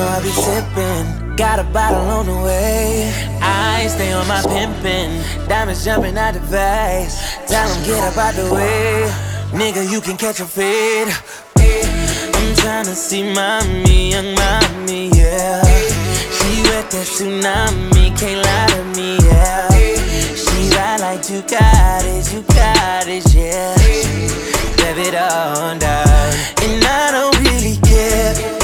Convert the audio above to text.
I be sippin', got a bottle on the way. I stay on my pimpin', diamonds jumping out the vase. Tell 'em get up out the way, nigga, you can catch a fade. I'm tryna see mommy, young mommy, yeah. She with that tsunami, can't lie to me, yeah. She ride like you got it, yeah. Rev it on down, and I don't